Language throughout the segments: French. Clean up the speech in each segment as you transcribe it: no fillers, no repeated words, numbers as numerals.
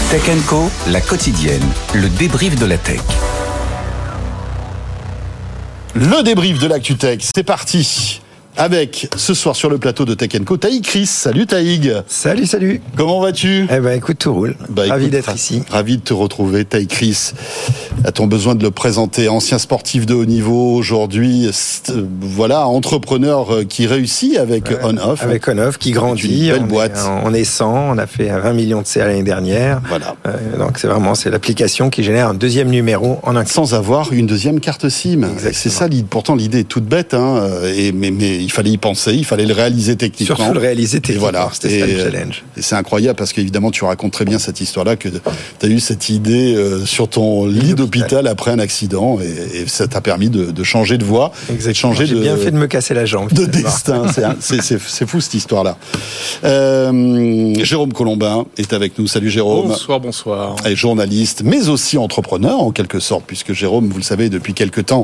Tech & Co, la quotidienne, le débrief de la tech. Le débrief de l'actu tech, c'est parti. Avec, ce soir sur le plateau de Tech & Co, Taïg Chris. Salut Taïg. Salut. Comment vas-tu ? Écoute, tout roule. Ravi d'être ici. Ravi de te retrouver, Taïg Chris. A-t-on besoin de le présenter ? Ancien sportif de haut niveau, aujourd'hui, entrepreneur qui réussit avec On-Off. Avec On-Off, qui grandit. Une belle boîte. On est 100, on a fait 20 millions de CA l'année dernière. Voilà. Donc c'est l'application qui génère un deuxième numéro en un clic. Sans avoir une deuxième carte SIM. Exactement. C'est ça, pourtant l'idée est toute bête, mais il fallait y penser, il fallait le réaliser techniquement. Surtout le réaliser techniquement, voilà. C'était ça le challenge. Et c'est incroyable parce qu'évidemment, tu racontes très bien cette histoire-là, que tu as eu cette idée sur ton lit d'hôpital après un accident et ça t'a permis de changer de voie. Exactement. J'ai bien fait de me casser la jambe. De destin, c'est fou cette histoire-là. Jérôme Colombin est avec nous. Salut Jérôme. Bonsoir. Et journaliste, mais aussi entrepreneur en quelque sorte, puisque Jérôme, vous le savez, depuis quelque temps,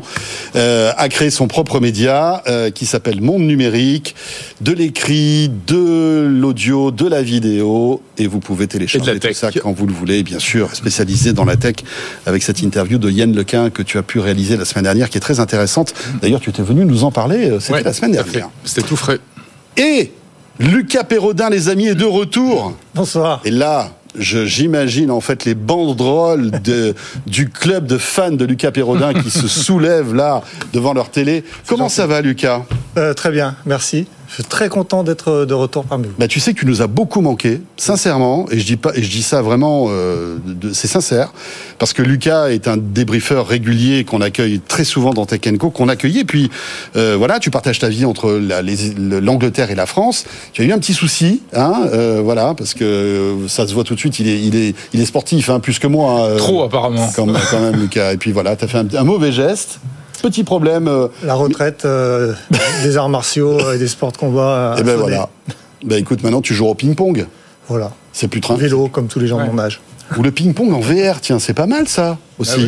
a créé son propre média qui s'appelle Monde Numérique, de l'écrit, de l'audio, de la vidéo, et vous pouvez télécharger tout ça quand vous le voulez, bien sûr, spécialisé dans la tech, avec cette interview de Yann Lequin que tu as pu réaliser la semaine dernière, qui est très intéressante. D'ailleurs, tu étais venu nous en parler, c'était la semaine dernière. C'était tout frais. Et Lucas Perrodin, les amis, est de retour. Bonsoir. Et là, j'imagine en fait les banderoles du club de fans de Lucas Perrodin qui se soulèvent là devant leur télé. Comment ça va, Lucas ? Très bien, merci. Je suis très content d'être de retour parmi vous. Tu sais que tu nous as beaucoup manqué, sincèrement, et je dis ça vraiment, c'est sincère, parce que Lucas est un débriefeur régulier qu'on accueille très souvent dans Tech & Co, qu'on accueillait, et puis tu partages ta vie entre l'Angleterre et la France. Tu as eu un petit souci, parce que ça se voit tout de suite, il est sportif, plus que moi. Trop apparemment. Quand même, Lucas. Et puis voilà, tu as fait un mauvais geste. Petit problème. La retraite des arts martiaux et des sports de combat. Et voilà. Écoute, maintenant tu joues au ping-pong. Voilà. C'est plus train. Vélo, comme tous les gens de mon âge. Ou le ping-pong en VR, tiens, c'est pas mal ça aussi.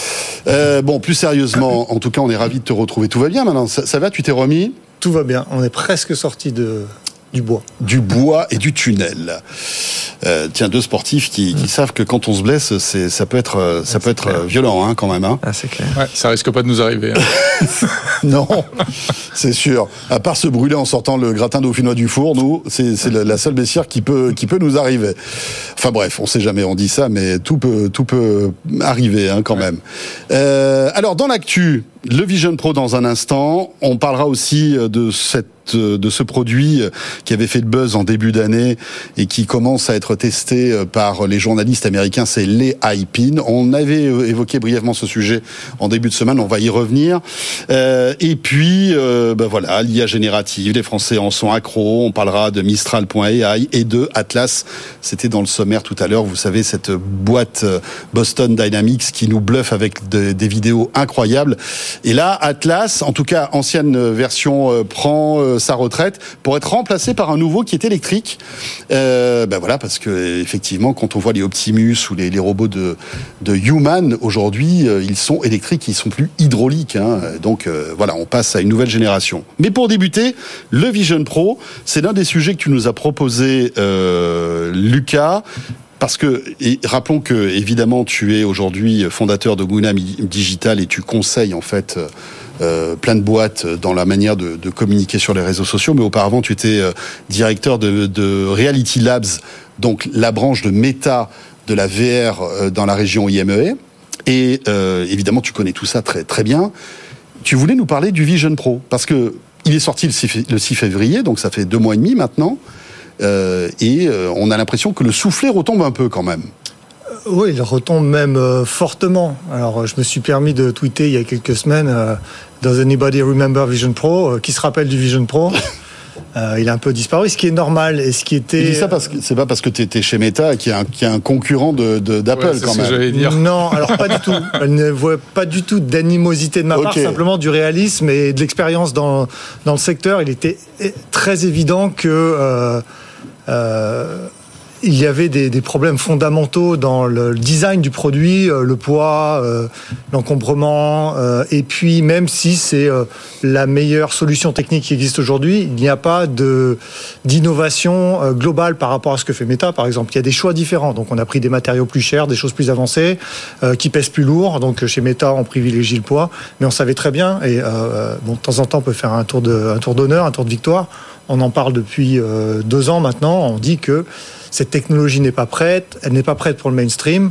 Ah oui. Plus sérieusement, en tout cas, on est ravis de te retrouver. Tout va bien maintenant ? Ça va, tu t'es remis ? Tout va bien. On est presque sorti du bois. Du bois et du tunnel. Deux sportifs qui savent que quand on se blesse, ça peut être violent quand même. Ah, c'est clair. Ouais, ça risque pas de nous arriver. Non, c'est sûr. À part se brûler en sortant le gratin dauphinois du four, nous, c'est la seule blessure qui peut nous arriver. Enfin bref, on sait jamais, on dit ça, mais tout peut arriver quand même. Alors dans l'actu, le Vision Pro dans un instant. On parlera aussi de ce produit qui avait fait le buzz en début d'année et qui commence à être testé par les journalistes américains, c'est l'AI-Pin. On avait évoqué brièvement ce sujet en début de semaine, on va y revenir. Et puis, l'IA générative, les Français en sont accros. On parlera de Mistral.ai et de Atlas. C'était dans le sommaire tout à l'heure. Vous savez, cette boîte Boston Dynamics qui nous bluffe avec des vidéos incroyables. Et là, Atlas, en tout cas, ancienne version, prend sa retraite pour être remplacé par un nouveau qui est électrique. Parce que effectivement, quand on voit les Optimus ou les robots de Human aujourd'hui, ils sont électriques, ils sont plus hydrauliques. Donc on passe à une nouvelle génération. Mais pour débuter, le Vision Pro, c'est l'un des sujets que tu nous as proposé, Lucas. Parce que, rappelons que, évidemment, tu es aujourd'hui fondateur de Guna Digital et tu conseilles, en fait, plein de boîtes dans la manière de communiquer sur les réseaux sociaux. Mais auparavant, tu étais directeur de Reality Labs, donc la branche de Meta de la VR dans la région IMEA. Et évidemment, tu connais tout ça très, très bien. Tu voulais nous parler du Vision Pro, parce que il est sorti le 6 février, donc ça fait 2 mois et demi maintenant. On a l'impression que le soufflet retombe un peu quand même. Oui, il retombe même fortement. Alors, je me suis permis de tweeter il y a quelques semaines Does anybody remember Vision Pro ? Qui se rappelle du Vision Pro ? Il a un peu disparu, ce qui est normal. Et ce qui était... Il dit ça parce que c'est pas parce que tu étais chez Meta qui est un concurrent d'Apple quand même. Ce que j'allais dire. Non, alors pas du tout. Elle ne voit pas du tout d'animosité de ma part, simplement du réalisme et de l'expérience dans le secteur. Il était très évident que il y avait des problèmes fondamentaux dans le design du produit, le poids, l'encombrement, et puis même si c'est la meilleure solution technique qui existe aujourd'hui, il n'y a pas d'innovation globale par rapport à ce que fait Meta, par exemple. Il y a des choix différents. Donc on a pris des matériaux plus chers, des choses plus avancées, qui pèsent plus lourd. Donc chez Meta, on privilégie le poids, mais on savait très bien. Et de temps en temps, on peut faire un tour d'honneur, un tour de victoire. On en parle depuis 2 ans maintenant. On dit que cette technologie n'est pas prête. Elle n'est pas prête pour le mainstream.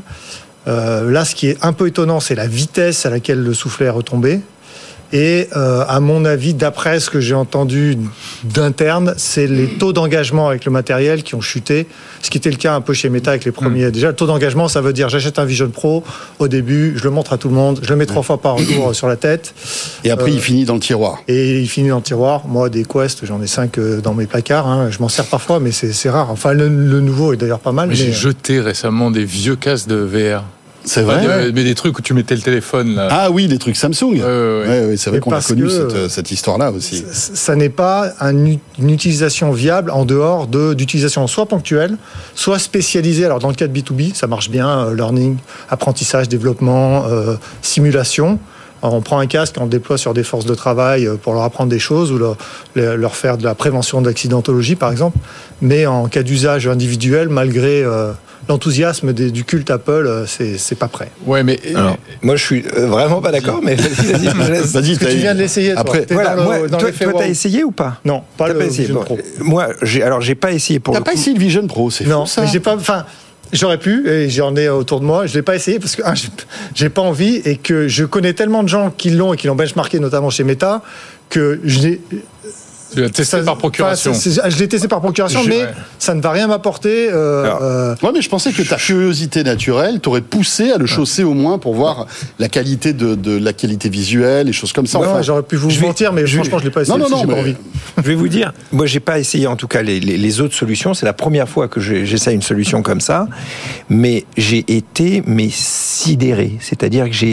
Là, ce qui est un peu étonnant, c'est la vitesse à laquelle le soufflet est retombé. Et à mon avis, d'après ce que j'ai entendu d'interne, c'est les taux d'engagement avec le matériel qui ont chuté, ce qui était le cas un peu chez Meta avec les premiers. Déjà, le taux d'engagement, ça veut dire j'achète un Vision Pro au début, je le montre à tout le monde, je le mets 3 fois par jour sur la tête. Et après, il finit dans le tiroir. Et il finit dans le tiroir. Moi, des Quest, j'en ai 5 dans mes placards. Hein. Je m'en sers parfois, mais c'est rare. Enfin, le nouveau est d'ailleurs pas mal. Mais j'ai jeté récemment des vieux casques de VR. C'est vrai. Mais des trucs où tu mettais le téléphone là. Ah oui, des trucs Samsung. Ouais, c'est vrai qu'on a connu cette histoire-là aussi. Ça n'est pas une utilisation viable en dehors d'utilisation soit ponctuelle, soit spécialisée. Alors dans le cas de B2B, ça marche bien, learning, apprentissage, développement, simulation. Alors, on prend un casque, on le déploie sur des forces de travail pour leur apprendre des choses ou leur faire de la prévention d'accidentologie, par exemple. Mais en cas d'usage individuel, malgré l'enthousiasme du culte Apple, c'est pas prêt. Ouais, mais alors, moi je suis vraiment pas d'accord. Mais vas-y, tu viens de l'essayer. Après, voilà, toi, t'as essayé ou pas? Non, pas le Vision Pro. Moi, j'ai pas essayé pour. T'as pas essayé le Vision Pro, c'est fou ça. Non, j'ai pas. Enfin. J'aurais pu, et j'en ai autour de moi. Je l'ai pas essayé parce que j'ai pas envie et que je connais tellement de gens qui l'ont et qui l'ont benchmarké, notamment chez Meta, que je l'ai. Tu l'as testé par procuration. Je l'ai testé par procuration, mais ça ne va rien m'apporter. Ouais, mais je pensais que ta curiosité naturelle t'aurait poussé à le chausser au moins pour voir la qualité de la qualité visuelle, les choses comme ça. Enfin, j'aurais pu vous mentir, mais franchement, je l'ai pas essayé. Non, j'ai pas envie. Je vais vous dire, moi, j'ai pas essayé en tout cas les autres solutions. C'est la première fois que j'essaie une solution comme ça, mais j'ai été sidéré. C'est-à-dire que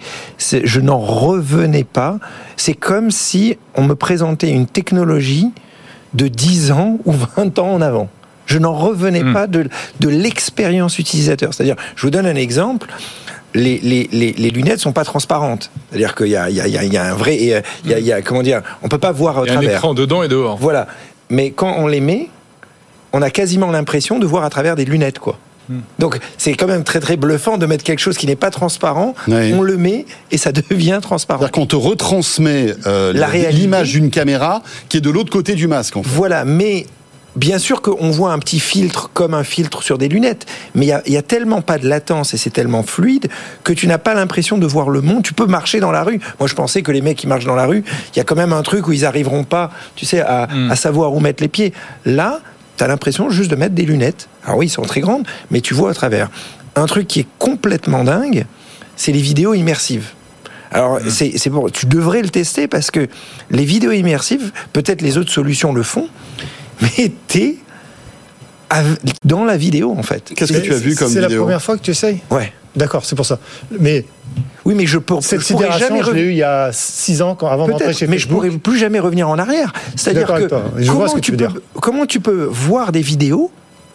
je n'en revenais pas. C'est comme si on me présentait une technologie de 10 ans ou 20 ans en avant. Je n'en revenais pas de l'expérience utilisateur. C'est-à-dire, je vous donne un exemple. Les lunettes sont pas transparentes. C'est-à-dire qu'il y a un vrai, comment dire, on peut pas voir au travers. Il y a un écran dedans et dehors. Voilà. Mais quand on les met, on a quasiment l'impression de voir à travers des lunettes, quoi. Donc c'est quand même très très bluffant de mettre quelque chose qui n'est pas transparent, on le met et ça devient transparent. C'est-à-dire qu'on te retransmet l'image d'une caméra qui est de l'autre côté du masque. En fait. Voilà, mais bien sûr qu'on voit un petit filtre comme un filtre sur des lunettes, mais il y a tellement pas de latence et c'est tellement fluide que tu n'as pas l'impression de voir le monde. Tu peux marcher dans la rue. Moi je pensais que les mecs qui marchent dans la rue, il y a quand même un truc où ils arriveront pas, tu sais, à savoir où mettre les pieds. Là, t'as l'impression juste de mettre des lunettes. Alors oui, ils sont très grandes, mais tu vois à travers. Un truc qui est complètement dingue, c'est les vidéos immersives. Alors, c'est bon, tu devrais le tester parce que les vidéos immersives, peut-être les autres solutions le font, mais t'es dans la vidéo, en fait. Qu'est-ce que tu as vu comme vidéo ? C'est la première fois que tu essayes ? Ouais. D'accord, c'est pour ça. Mais... Oui, mais cette sidération, je l'ai eu il y a 6 ans, avant d'entrer chez Facebook. Mais je pourrais plus jamais revenir en arrière. C'est-à-dire que comment tu peux voir des vidéos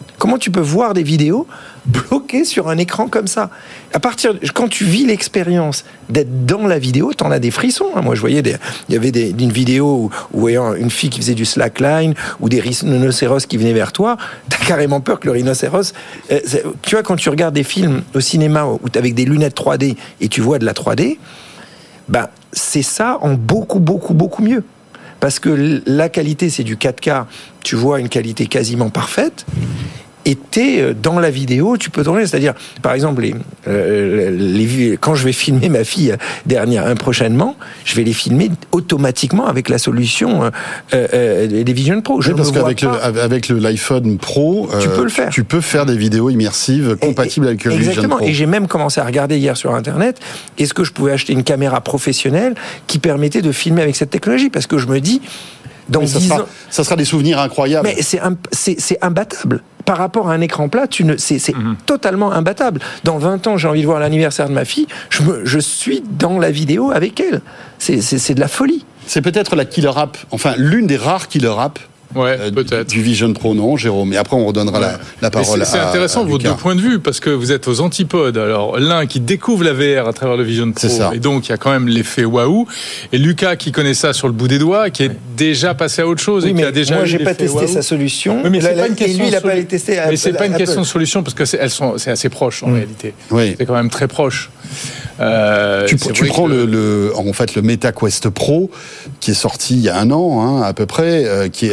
bloquées sur un écran comme ça. Quand tu vis l'expérience d'être dans la vidéo, t'en as des frissons. Moi, je voyais il y avait une vidéo où une fille qui faisait du slackline ou des rhinocéros qui venaient vers toi. T'as carrément peur que le rhinocéros. Tu vois, quand tu regardes des films au cinéma avec des lunettes 3D et tu vois de la 3D, c'est ça en beaucoup, beaucoup, beaucoup mieux. Parce que la qualité, c'est du 4K. Tu vois une qualité quasiment parfaite. Et t'es dans la vidéo, tu peux tourner. C'est-à-dire, par exemple, quand je vais filmer ma fille prochainement, je vais les filmer automatiquement avec la solution des Vision Pro. Parce qu'avec l'iPhone Pro, tu peux le faire. Tu peux faire des vidéos immersives compatibles avec le Vision Pro. Exactement. Et j'ai même commencé à regarder hier sur Internet, est-ce que je pouvais acheter une caméra professionnelle qui permettait de filmer avec cette technologie ? Parce que je me dis, dans 10 ans... Ça sera des souvenirs incroyables. Mais c'est imbattable. Par rapport à un écran plat, c'est totalement imbattable. Dans 20 ans, j'ai envie de voir l'anniversaire de ma fille, je suis dans la vidéo avec elle. C'est de la folie. C'est peut-être la killer app, enfin l'une des rares killer apps peut-être. Du Vision Pro, non, Jérôme. Et après, on redonnera la parole à C'est intéressant vos deux points de vue, parce que vous êtes aux antipodes. Alors, l'un qui découvre la VR à travers le Vision Pro, et donc il y a quand même l'effet waouh. Et Lucas qui connaît ça sur le bout des doigts, qui est déjà passé à autre chose et qui a déjà. Moi, j'ai pas testé sa solution. Oui, mais c'est pas une question. Et lui, il a pas testé. Mais c'est pas une question de solution, parce que c'est assez proche en réalité. Oui. C'est quand même très proche. Tu prends en fait le MetaQuest Pro qui est sorti il y a un an à peu près, qui est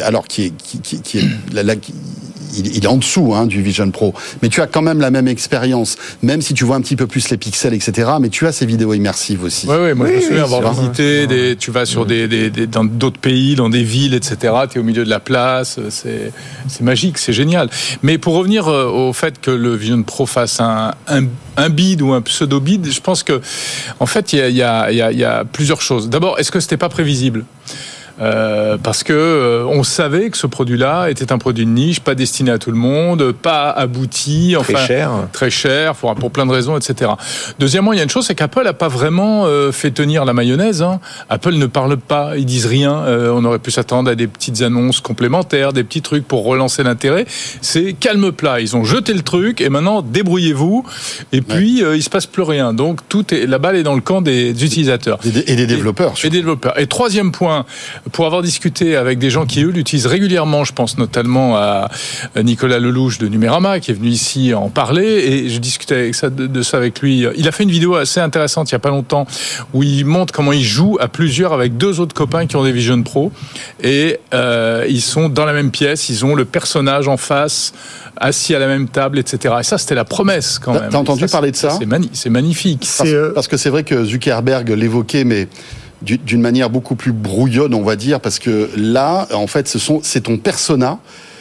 il est en dessous du Vision Pro, mais tu as quand même la même expérience, même si tu vois un petit peu plus les pixels, etc. Mais tu as ces vidéos immersives aussi. Oui, moi je me souviens avoir visité tu vas sur dans d'autres pays, dans des villes, etc. Tu es au milieu de la place, c'est magique, c'est génial. Mais pour revenir au fait que le Vision Pro fasse un bid ou un pseudo bid, je pense que en fait il y a plusieurs choses. D'abord, est-ce que c'était pas prévisible? Parce que on savait que ce produit-là était un produit de niche, pas destiné à tout le monde, pas abouti, très cher, pour plein de raisons, etc. Deuxièmement, il y a une chose, c'est qu'Apple n'a pas vraiment fait tenir la mayonnaise. Apple ne parle pas, ils disent rien. On aurait pu s'attendre à des petites annonces complémentaires, des petits trucs pour relancer l'intérêt. C'est calme plat. Ils ont jeté le truc et maintenant débrouillez-vous. Et puis il se passe plus rien. Donc la balle est dans le camp des utilisateurs et des développeurs. Et troisième point. Pour avoir discuté avec des gens qui, eux, l'utilisent régulièrement, je pense notamment à Nicolas Lelouch de Numérama, qui est venu ici en parler, et je discutais de ça avec lui. Il a fait une vidéo assez intéressante il n'y a pas longtemps, où il montre comment il joue à plusieurs avec deux autres copains qui ont des Vision Pro, et ils sont dans la même pièce, ils ont le personnage en face, assis à la même table, etc. Et ça, c'était la promesse, quand même. T'as entendu parler de ça ? C'est magnifique. Parce que c'est vrai que Zuckerberg l'évoquait, mais d'une manière beaucoup plus brouillonne, on va dire, parce que là, en fait, c'est ton persona.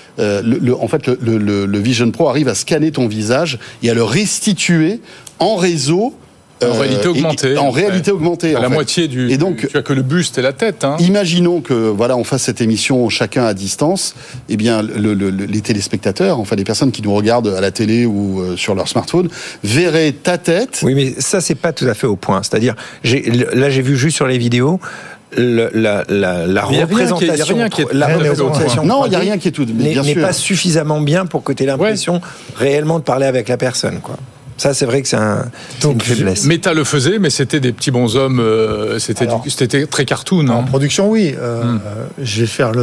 Le Vision Pro arrive à scanner ton visage et à le restituer en réseau. En réalité augmentée. En réalité augmentée. À la moitié du. Et donc, tu as que le buste et la tête. Imaginons que on fasse cette émission chacun à distance. Eh bien, les téléspectateurs, enfin les personnes qui nous regardent à la télé ou sur leur smartphone, verraient ta tête. Oui, mais ça c'est pas tout à fait au point. C'est-à-dire, j'ai vu juste sur les vidéos. La représentation, non, il n'y a rien qui est tout, mais n'est pas suffisamment bien pour que tu aies l'impression réellement de parler avec la personne, quoi. Ça, c'est vrai que c'est une faiblesse. Meta le faisait, mais c'était des petits bonshommes. C'était très cartoon. En production, oui. Je vais faire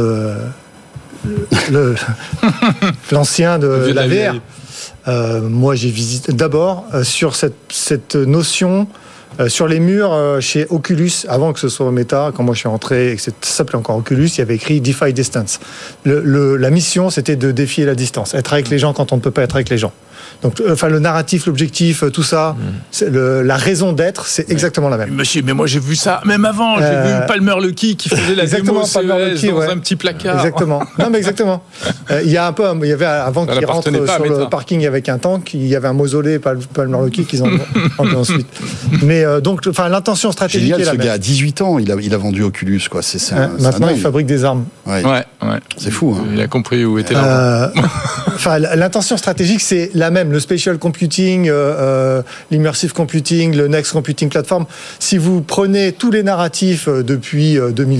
l'ancien de la VR. Moi, j'ai visité d'abord sur cette notion. Sur les murs chez Oculus, avant que ce soit Meta, quand moi je suis rentré et que ça s'appelait encore Oculus, il y avait écrit Defy Distance. La mission, c'était de défier la distance, être avec les gens quand on ne peut pas être avec les gens. Donc, le narratif, l'objectif, tout ça, la raison d'être, c'est exactement la même. Monsieur, mais moi j'ai vu ça même avant. J'ai vu Palmer Luckey qui faisait la démo CES dans un petit placard. Exactement. Non, mais exactement. Il y avait avant qu'il rentre sur le parking avec un tank, il y avait un mausolée Palmer Luckey qu'ils ont enlevé ensuite. Mais donc, l'intention stratégique est la même. Ce gars à 18 ans, il a vendu Oculus, quoi. Maintenant, il fabrique des armes. Ouais. C'est fou. Il a compris où était l'argent. L'intention stratégique, c'est la même. Le spatial computing, l'immersive computing, le next computing platform. Si vous prenez tous les narratifs depuis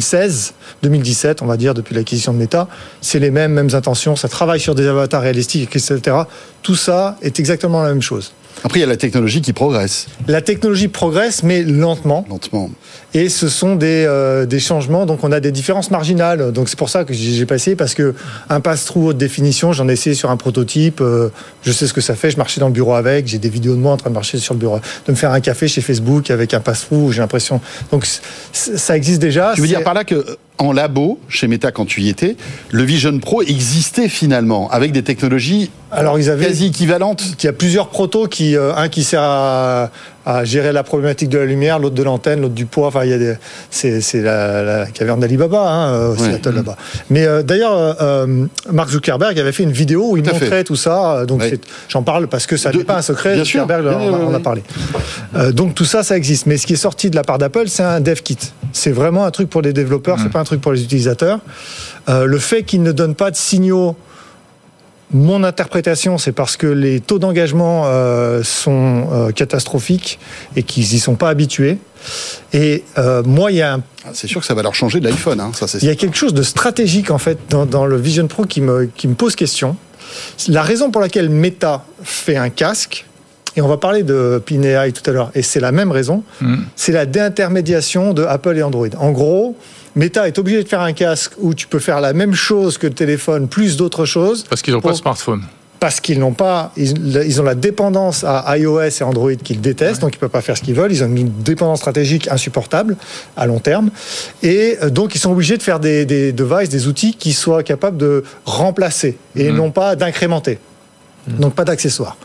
2017, on va dire, depuis l'acquisition de Meta, c'est les mêmes intentions. Ça travaille sur des avatars réalistiques, etc. Tout ça est exactement la même chose. Après, il y a la technologie qui progresse. La technologie progresse, mais lentement. Et ce sont des changements. Donc, on a des différences marginales. Donc, c'est pour ça que j'ai passé, parce que un pass-through haute définition, j'en ai essayé sur un prototype. Je sais ce que ça fait. Je marchais dans le bureau avec. J'ai des vidéos de moi en train de marcher sur le bureau, de me faire un café chez Facebook avec un pass-through. J'ai l'impression. Donc, ça existe déjà. Tu veux dire par là que en labo, chez Meta, quand tu y étais, le Vision Pro existait finalement, avec des technologies quasi équivalentes. Il y a plusieurs protos, un qui sert à gérer la problématique de la lumière, l'autre de l'antenne, l'autre du poids. Enfin, c'est la caverne d'Alibaba, Seattle là-bas. Mais d'ailleurs, Mark Zuckerberg avait fait une vidéo où il montrait tout ça. Donc j'en parle parce que ça n'est pas un secret. Zuckerberg en a parlé. Donc tout ça existe. Mais ce qui est sorti de la part d'Apple, c'est un dev kit. C'est vraiment un truc pour les développeurs, c'est pas un truc pour les utilisateurs. Le fait qu'ils ne donnent pas de signaux Mon interprétation, c'est parce que les taux d'engagement sont catastrophiques et qu'ils y sont pas habitués. Et moi, il y a c'est sûr que ça va leur changer de l'iPhone. Hein, ça, il y a quelque chose de stratégique en fait dans le Vision Pro qui me pose question. La raison pour laquelle Meta fait un casque, et on va parler de PinAI tout à l'heure, et c'est la même raison, c'est la déintermédiation de Apple et Android. En gros, Meta est obligé de faire un casque où tu peux faire la même chose que le téléphone, plus d'autres choses. Parce qu'ils n'ont pas de smartphone. Parce qu'ils n'ont pas, ils ont la dépendance à iOS et Android qu'ils détestent, donc ils ne peuvent pas faire ce qu'ils veulent. Ils ont une dépendance stratégique insupportable à long terme. Et donc, ils sont obligés de faire des devices, des outils qui soient capables de remplacer et non pas d'incrémenter. Donc, pas d'accessoires.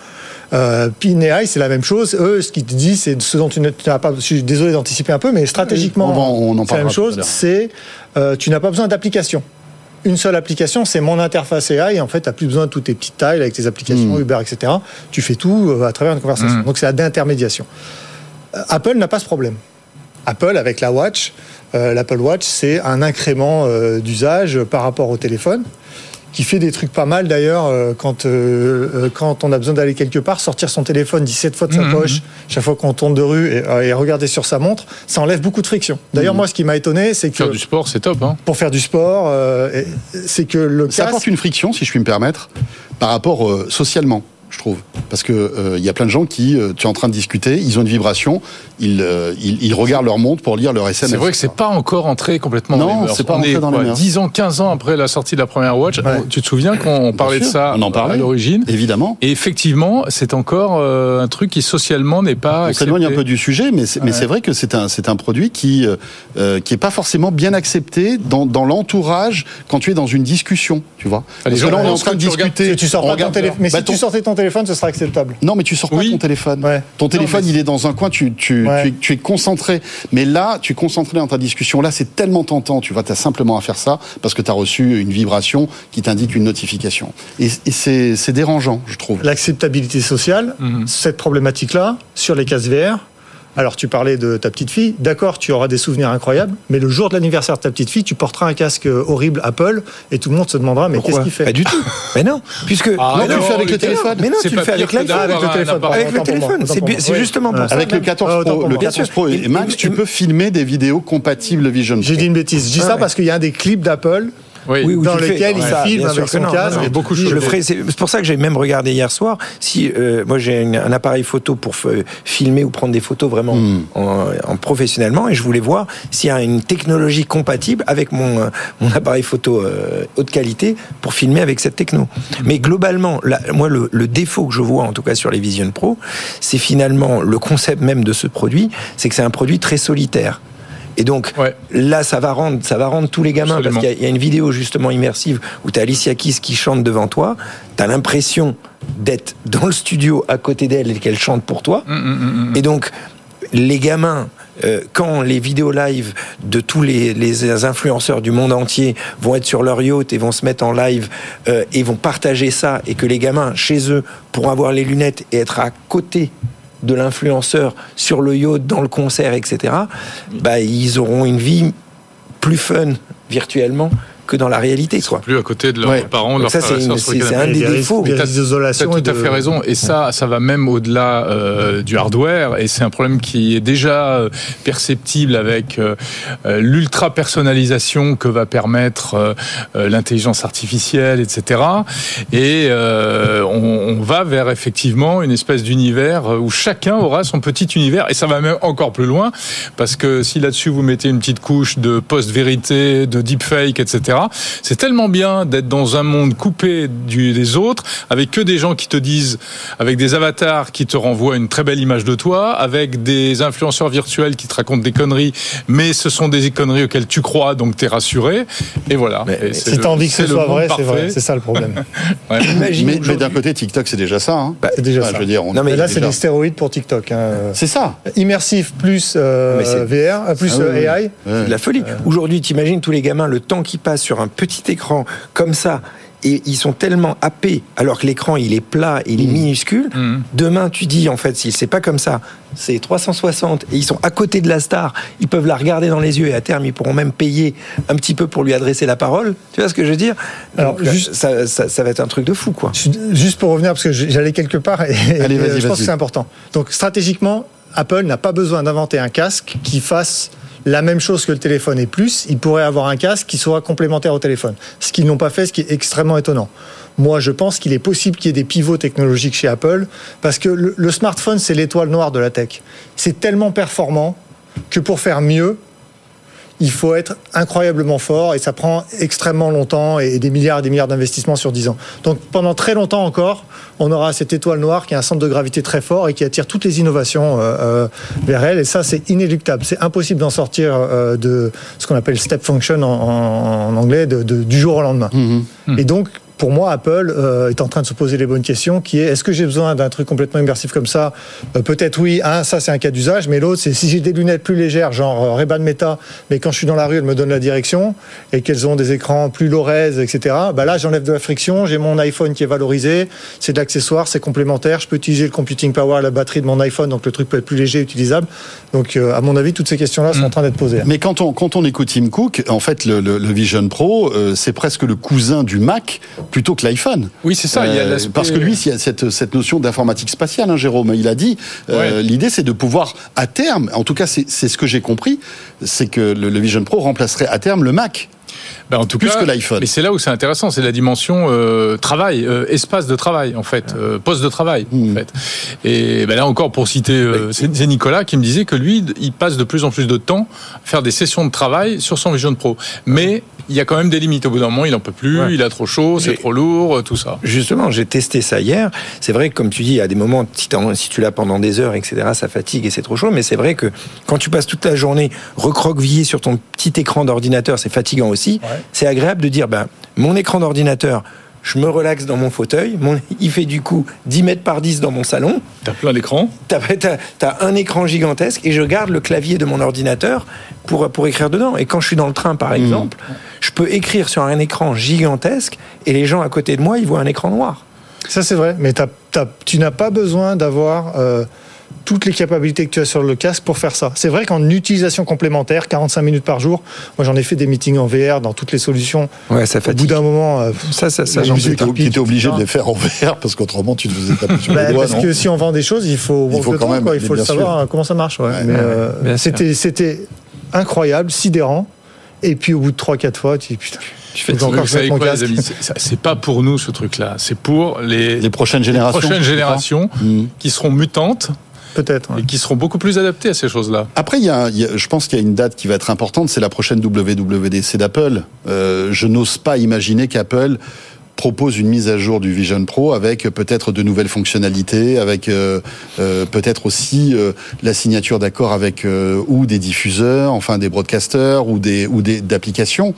PinAI, c'est la même chose. Eux, ce qu'ils te disent, c'est ce dont tu n'as pas. Je suis désolé d'anticiper un peu, mais stratégiquement, on en c'est la même chose. C'est tu n'as pas besoin d'application. Une seule application, c'est mon interface AI. En fait, tu n'as plus besoin de toutes tes petites tiles avec tes applications Uber, etc. Tu fais tout à travers une conversation. Donc, c'est la déintermédiation. Apple n'a pas ce problème. Apple, avec la Watch, l'Apple Watch, c'est un incrément d'usage par rapport au téléphone, qui fait des trucs pas mal d'ailleurs quand on a besoin d'aller quelque part, sortir son téléphone 17 fois de sa poche chaque fois qu'on tourne de rue et regarder sur sa montre, ça enlève beaucoup de friction. D'ailleurs, moi, ce qui m'a étonné, c'est que faire du sport, c'est top. Hein. Pour faire du sport, c'est que le casque... Ça apporte une friction, si je puis me permettre, par rapport socialement. Je trouve. Parce que y a plein de gens qui, tu es en train de discuter, ils ont une vibration, ils regardent leur montre pour lire leur SMS. C'est vrai que c'est pas encore entré complètement dans les mœurs. Non, c'est pas entré dans les mœurs. 10 ans, 15 ans après la sortie de la première Watch, tu te souviens qu'on parlait de ça on en parlait, à l'origine? Évidemment. Et effectivement, c'est encore un truc qui socialement n'est pas accepté. On s'éloigne un peu du sujet, mais c'est vrai que c'est un produit qui est pas forcément bien accepté dans l'entourage quand tu es dans une discussion, tu vois. Parce que là, on est en train de discuter. Tu sors pas ton téléphone. Mais si tu sortais ton téléphone, ce sera acceptable. Non, mais tu sors pas ton téléphone. Ouais. Ton téléphone, il est dans un coin, tu es concentré. Mais là, tu es concentré dans ta discussion. Là, c'est tellement tentant. Tu vois, tu as simplement à faire ça parce que tu as reçu une vibration qui t'indique une notification. Et c'est dérangeant, je trouve. L'acceptabilité sociale, cette problématique-là, sur les casques VR. Alors, tu parlais de ta petite fille. D'accord, tu auras des souvenirs incroyables, mais le jour de l'anniversaire de ta petite fille, tu porteras un casque horrible Apple et tout le monde se demandera, mais qu'est-ce qu'il fait ? Pas du tout. Mais non, puisque... non, tu le fais avec le téléphone. Mais non, tu le fais avec l'iPhone. Avec le téléphone. Avec le téléphone. C'est justement pour ça. Avec le 14 Pro et Max, tu peux filmer des vidéos compatibles Vision Pro. J'ai dit une bêtise. Je dis ça parce qu'il y a un des clips d'Apple dans lequel il filme avec son casque. Beaucoup je le ferai. C'est pour ça que j'ai même regardé hier soir. Si moi j'ai un appareil photo pour filmer ou prendre des photos vraiment en professionnellement, et je voulais voir s'il y a une technologie compatible avec mon appareil photo haute qualité pour filmer avec cette techno. Mais globalement, moi le défaut que je vois en tout cas sur les Vision Pro, c'est finalement le concept même de ce produit, c'est que c'est un produit très solitaire. Et donc, là, ça va rendre tous les gamins, parce qu'il y a une vidéo justement immersive où tu as Alicia Keys qui chante devant toi, tu as l'impression d'être dans le studio à côté d'elle et qu'elle chante pour toi. Et donc, les gamins, quand les vidéos live de tous les influenceurs du monde entier vont être sur leur yacht et vont se mettre en live et vont partager ça, et que les gamins, chez eux, pourront avoir les lunettes et être à côté de l'influenceur sur le yacht, dans le concert, etc., ils auront une vie plus fun virtuellement que dans la réalité, quoi. Plus à côté de leurs parents, de leurs frères et sœurs. C'est un des défauts. Tu as tout à fait raison. Et ça va même au-delà du hardware. Et c'est un problème qui est déjà perceptible avec l'ultra personnalisation que va permettre l'intelligence artificielle, etc. Et on va vers effectivement une espèce d'univers où chacun aura son petit univers. Et ça va même encore plus loin, parce que si là-dessus vous mettez une petite couche de post-vérité, de deepfake, etc., c'est tellement bien d'être dans un monde coupé des autres, avec que des gens qui te disent, avec des avatars qui te renvoient une très belle image de toi, avec des influenceurs virtuels qui te racontent des conneries, mais ce sont des conneries auxquelles tu crois, donc t'es rassuré. Et voilà. Mais si t'as envie que ce soit vrai, c'est vrai. C'est ça le problème. Mais d'un côté, TikTok, c'est déjà ça. Hein. C'est déjà ça. Je veux dire, mais là, c'est des stéroïdes pour TikTok. C'est ça. Immersif plus VR, plus AI. C'est de la folie. Aujourd'hui, t'imagines tous les gamins, le temps qu'ils passent sur un petit écran comme ça, et ils sont tellement happés, alors que l'écran il est plat, il est minuscule. Demain tu dis en fait, si c'est pas comme ça, c'est 360 et ils sont à côté de la star, ils peuvent la regarder dans les yeux et à terme ils pourront même payer un petit peu pour lui adresser la parole. Tu vois ce que je veux dire? Alors donc, ça va être un truc de fou, quoi. Juste pour revenir, parce que j'allais quelque part et je pense que c'est important. Donc stratégiquement, Apple n'a pas besoin d'inventer un casque qui fasse la même chose que le téléphone et plus, ils pourraient avoir un casque qui soit complémentaire au téléphone. Ce qu'ils n'ont pas fait, ce qui est extrêmement étonnant. Moi, je pense qu'il est possible qu'il y ait des pivots technologiques chez Apple, parce que le smartphone, c'est l'étoile noire de la tech. C'est tellement performant que pour faire mieux, il faut être incroyablement fort, et ça prend extrêmement longtemps, et des milliards d'investissements sur 10 ans. Donc pendant très longtemps encore, on aura cette étoile noire qui a un centre de gravité très fort et qui attire toutes les innovations vers elle, et ça c'est inéluctable. C'est impossible d'en sortir de ce qu'on appelle step function en anglais, du jour au lendemain. Et donc pour moi, Apple est en train de se poser les bonnes questions, qui est ce que j'ai besoin d'un truc complètement immersif comme ça? Peut-être oui, ça c'est un cas d'usage, mais l'autre c'est si j'ai des lunettes plus légères, genre Ray-Ban Meta, mais quand je suis dans la rue, elles me donnent la direction, et qu'elles ont des écrans plus low-res, etc. Bah là, j'enlève de la friction, j'ai mon iPhone qui est valorisé, c'est de l'accessoire, c'est complémentaire, je peux utiliser le computing power, la batterie de mon iPhone, donc le truc peut être plus léger, utilisable. Donc à mon avis, toutes ces questions-là sont en train d'être posées. Mais quand on écoute Tim Cook, en fait, le Vision Pro, c'est presque le cousin du Mac, plutôt que l'iPhone. Oui, c'est ça. Parce que lui, il y a cette notion d'informatique spatiale, Jérôme. Il a dit, l'idée, c'est de pouvoir, à terme, en tout cas, c'est ce que j'ai compris, c'est que le Vision Pro remplacerait à terme le Mac. En tout plus cas, que l'iPhone. Mais c'est là où c'est intéressant, c'est la dimension travail, espace de travail en fait, poste de travail en fait. Et là encore pour citer, c'est Nicolas qui me disait que lui, il passe de plus en plus de temps à faire des sessions de travail sur son Vision Pro. Mais il y a quand même des limites. Au bout d'un moment, il en peut plus, il a trop chaud, c'est trop lourd, tout ça. Justement, j'ai testé ça hier. C'est vrai que comme tu dis, il y a des moments, si tu l'as pendant des heures, etc., ça fatigue et c'est trop chaud. Mais c'est vrai que quand tu passes toute la journée recroquevillé sur ton petit écran d'ordinateur, c'est fatigant aussi. C'est agréable de dire, mon écran d'ordinateur, je me relaxe dans mon fauteuil, il fait du coup 10 mètres par 10 dans mon salon. T'as plein d'écrans. T'as un écran gigantesque et je garde le clavier de mon ordinateur pour écrire dedans. Et quand je suis dans le train, par exemple, je peux écrire sur un écran gigantesque et les gens à côté de moi, ils voient un écran noir. Ça, c'est vrai, mais tu n'as pas besoin d'avoir toutes les capacités que tu as sur le casque pour faire ça. C'est vrai qu'en utilisation complémentaire, 45 minutes par jour, moi j'en ai fait des meetings en VR dans toutes les solutions. Ouais, ça fatigue. Au bout d'un moment, j'en tu étais obligé de les faire en VR parce qu'autrement tu te faisais taper sur les doigts. Parce que si on vend des choses, il faut quand même, il faut le savoir comment ça marche. Mais c'était incroyable, sidérant. Et puis au bout de 3-4 fois, tu dis putain. Vous savez quoi, les amis, c'est pas pour nous ce truc-là, c'est pour les prochaines générations, qui seront mutantes. Peut-être. Et qui seront beaucoup plus adaptés à ces choses-là. Après, je pense qu'il y a une date qui va être importante, c'est la prochaine WWDC d'Apple. Je n'ose pas imaginer qu'Apple propose une mise à jour du Vision Pro avec peut-être de nouvelles fonctionnalités, avec peut-être aussi la signature d'accord avec ou des diffuseurs, enfin des broadcasters ou d'applications.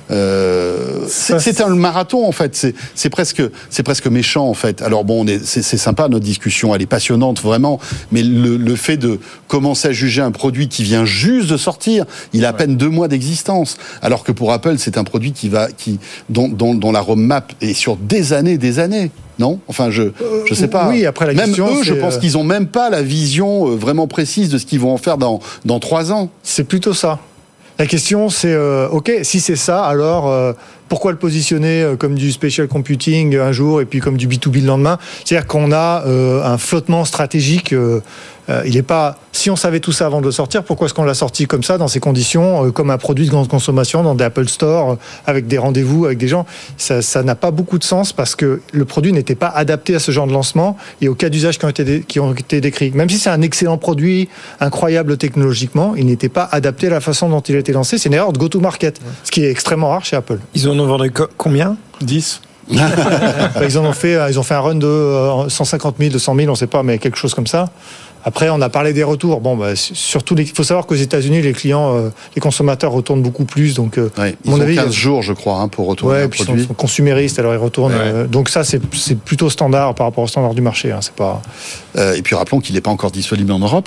C'est un marathon en fait. C'est presque méchant en fait. Alors bon, c'est sympa notre discussion, elle est passionnante vraiment. Mais le fait de commencer à juger un produit qui vient juste de sortir, il a à peine 2 mois d'existence. Alors que pour Apple, c'est un produit dont la roadmap est sur des années. Non, enfin je sais pas. Oui, après la question, même eux, je pense qu'ils ont même pas la vision vraiment précise de ce qu'ils vont en faire dans 3 ans. C'est plutôt ça. La question, c'est, ok, si c'est ça, alors pourquoi le positionner comme du spatial computing un jour et puis comme du B2B le lendemain? C'est-à-dire qu'on a un flottement stratégique. Il n'est pas. Si on savait tout ça avant de le sortir, pourquoi est-ce qu'on l'a sorti comme ça, dans ces conditions, comme un produit de grande consommation, dans des Apple Store, avec des rendez-vous, avec des gens? Ça n'a pas beaucoup de sens parce que le produit n'était pas adapté à ce genre de lancement et aux cas d'usage qui ont été décrits. Même si c'est un excellent produit, incroyable technologiquement, il n'était pas adapté à la façon dont il a été lancé. C'est une erreur de go-to-market, ce qui est extrêmement rare chez Apple. Ils en ont vendu combien? 10. Ils ont fait un run de 150 000, 200 000, on ne sait pas, mais quelque chose comme ça. Après, on a parlé des retours. Bon, surtout, il faut savoir qu'aux États-Unis, les clients, les consommateurs retournent beaucoup plus. Donc, ils ont 15 jours, je crois, pour retourner un produit. Ils sont consuméristes, alors ils retournent. Donc ça, c'est plutôt standard par rapport au standard du marché. C'est pas. Et puis rappelons qu'il n'est pas encore disponible en Europe.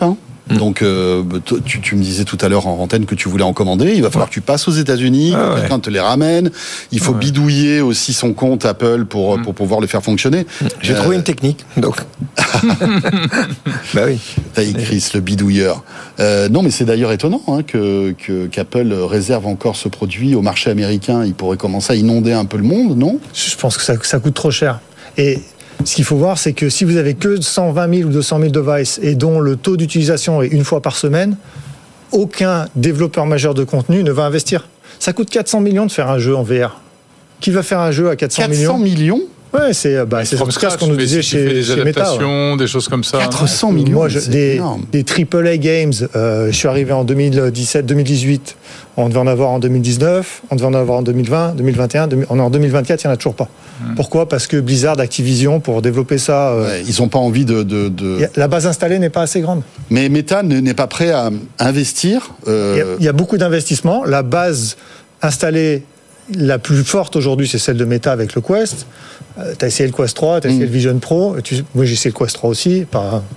Donc, tu me disais tout à l'heure en antenne que tu voulais en commander. Il va falloir que tu passes aux États-Unis, que quelqu'un te les ramène. Il faut bidouiller aussi son compte Apple pour pouvoir le faire fonctionner. J'ai trouvé une technique, donc. Bah oui. T'as écrit Chris, le bidouilleur. Non, mais c'est d'ailleurs étonnant qu'Apple réserve encore ce produit au marché américain. Il pourrait commencer à inonder un peu le monde, non ? Je pense que ça coûte trop cher. Et ce qu'il faut voir, c'est que si vous avez que 120 000 ou 200 000 devices et dont le taux d'utilisation est une fois par semaine, aucun développeur majeur de contenu ne va investir. Ça coûte 400 millions de faire un jeu en VR. Qui va faire un jeu à 400 millions ? 400 millions ? Ouais, c'est ce qu'on nous disait chez Meta. Des choses comme ça. 400 millions. Moi, des AAA games, je suis arrivé en 2017-2018. On devait en avoir en 2019, on devait en avoir en 2020, 2021. On est en 2024, il n'y en a toujours pas. Pourquoi ? Parce que Blizzard, Activision, pour développer ça... ils n'ont pas envie de... La base installée n'est pas assez grande. Mais Meta n'est pas prêt à investir. Il y a beaucoup d'investissements. La base installée la plus forte aujourd'hui, c'est celle de Meta avec le Quest. Tu as essayé le Quest 3, tu as essayé le Vision Pro. Moi, j'ai essayé le Quest 3 aussi.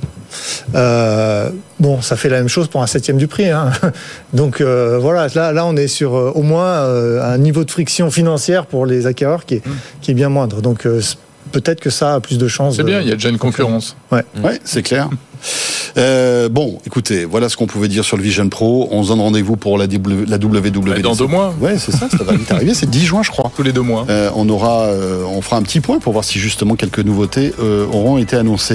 Bon, ça fait la même chose pour un 7e du prix. Hein. Donc voilà, là, on est sur au moins un niveau de friction financière pour les acquéreurs qui est bien moindre. Donc peut-être que ça a plus de chances. C'est bien, il y a déjà une concurrence. Ouais, c'est clair. Bon, écoutez, voilà ce qu'on pouvait dire sur le Vision Pro. On se donne rendez-vous pour la WWDC. Dans 2 mois. Ouais, c'est ça va vite arriver. C'est 10 juin, je crois. Tous les 2 mois. On fera un petit point pour voir si justement quelques nouveautés auront été annoncées.